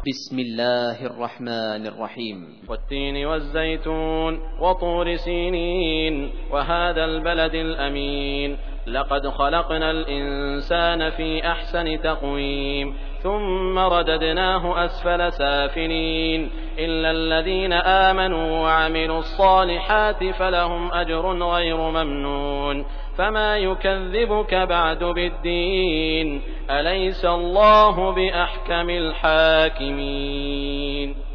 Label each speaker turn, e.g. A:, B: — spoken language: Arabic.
A: بسم الله الرحمن الرحيم.
B: والتين والزيتون وطور سينين وهذا البلد الأمين لقد خلقنا الإنسان في أحسن تقويم ثم رددناه أسفل سافلين إلا الذين آمنوا وعملوا الصالحات فلهم أجر غير ممنون فما يكذبك بعد بالدين أليس الله بأحكم الحاكمين.